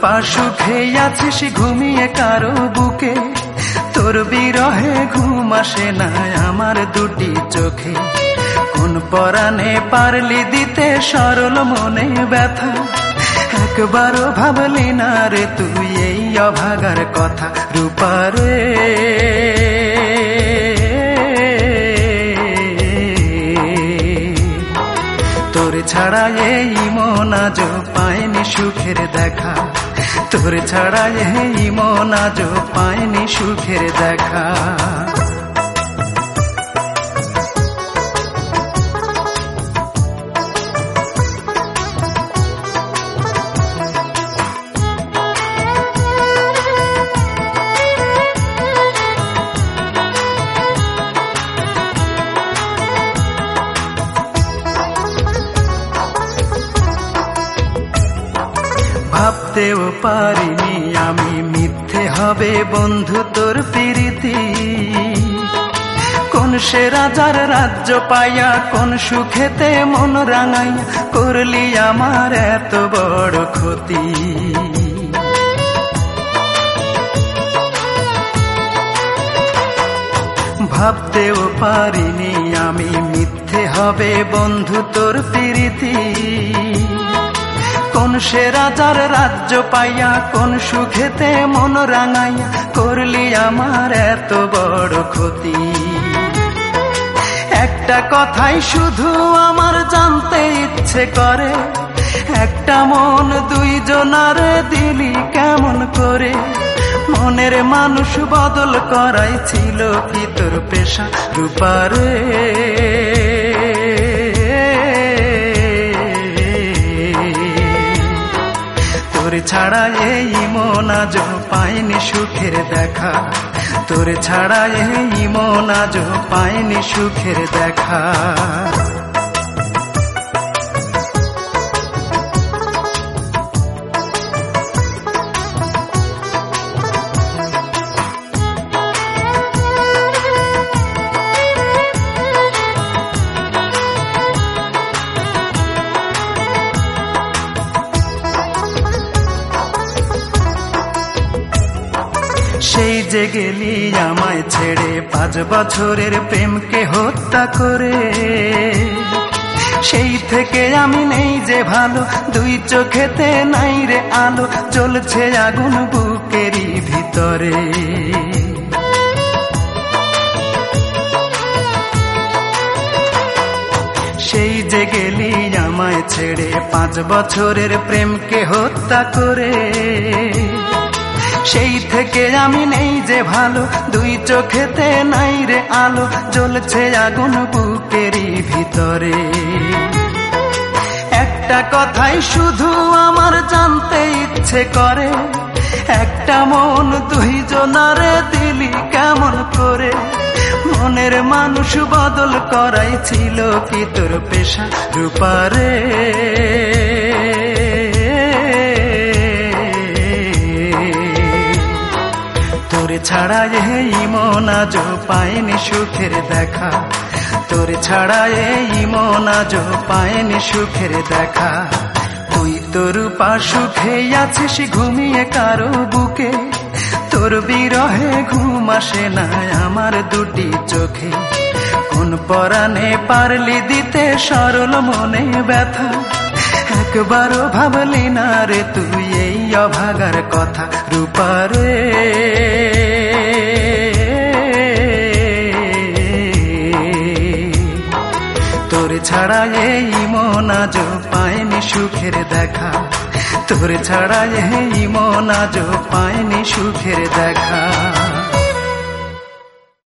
রূপা সুখে আছিস ঘুমিয়ে কারো বুকে, তোর বিরহে ঘুম আসে না আমার দুটি চোখে। কোন পরাণে পারলি দিতে সরল মনে ব্যথা, একবারও ভাবলি না রে তুই এই অভাগার কথা। রূপা রে তোর ছাড়া এই মন আজ পায়নি সুখের দেখা, তোর ছাড়া এই মন আজ পায়নি সুখের দেখা। ভাবতেও পারিনি আমি মিথ্যে হবে বন্ধু তোর প্রীতি। কোন সে রাজার রাজ্য পাইয়া কোন সুখেতে মন রাঙাইয়া করলি আমার এত বড় ক্ষতি। ভাবতেও পারিনি আমি মিথ্যে হবে বন্ধু তোর প্রীতি। কোন সে রাজার রাজ্য পাইয়া কোন সুখেতে মন রাঙাইয়া করলি আমার এত বড় ক্ষতি। একটা কথাই শুধু আমার জানতে ইচ্ছে করে, একটা মন দুইজনার দিলি কেমন করে। মনের মানুষ বদল করাই ছিল কি তোর পেশা। রূপা রে তোর ছাড়া এই মন আজ পায়নি সুখের দেখা, তোর ছাড়া এই মন আজ পায়নি সুখের দেখা। সেই যে গেলি আমায় ছেড়ে 5 বছরের প্রেমকে হত্যা করে, সেই থেকে আমি নেই যে ভালো, 2 চোখেতে নাই রে আলো, জ্বলছে আগুন বুকেরই ভিতরে। সেই যে গেলি আমায় ছেড়ে 5 বছরের প্রেমকে হত্যা করে, সেই থেকে আমি নেই যে ভালো, 2 চোখেতে নাই রে আলো, জ্বলছে আগুন বুকেরই ভিতরে। একটা কথাই শুধু আমার জানতে ইচ্ছে করে, একটা মন দুইজনারে দিলি কেমন করে। মনের মানুষ বদল করাই ছিল কি তোর পেশা। রূপা রে তোর ছাড়া এই মন আজ পায়নি সুখের দেখা, তোর ছাড়া এই মন আজ পায়নি সুখের দেখা। তুই তো রূপা সুখে আছিস ঘুমিয়ে কারো বুকে, তোর বিরহে ঘুম আসে না আমার দুটি চোখে। কোন পরাণে পারলি দিতে সরল মনে ব্যথা, একবারও ভাবলি না রে তুই এই অভাগার কথা। রূপা রে তোর ছাড়া এই মন আজ পায়নি সুখের দেখা, তোর ছাড়া এই মন আজ পায়নি সুখের দেখা।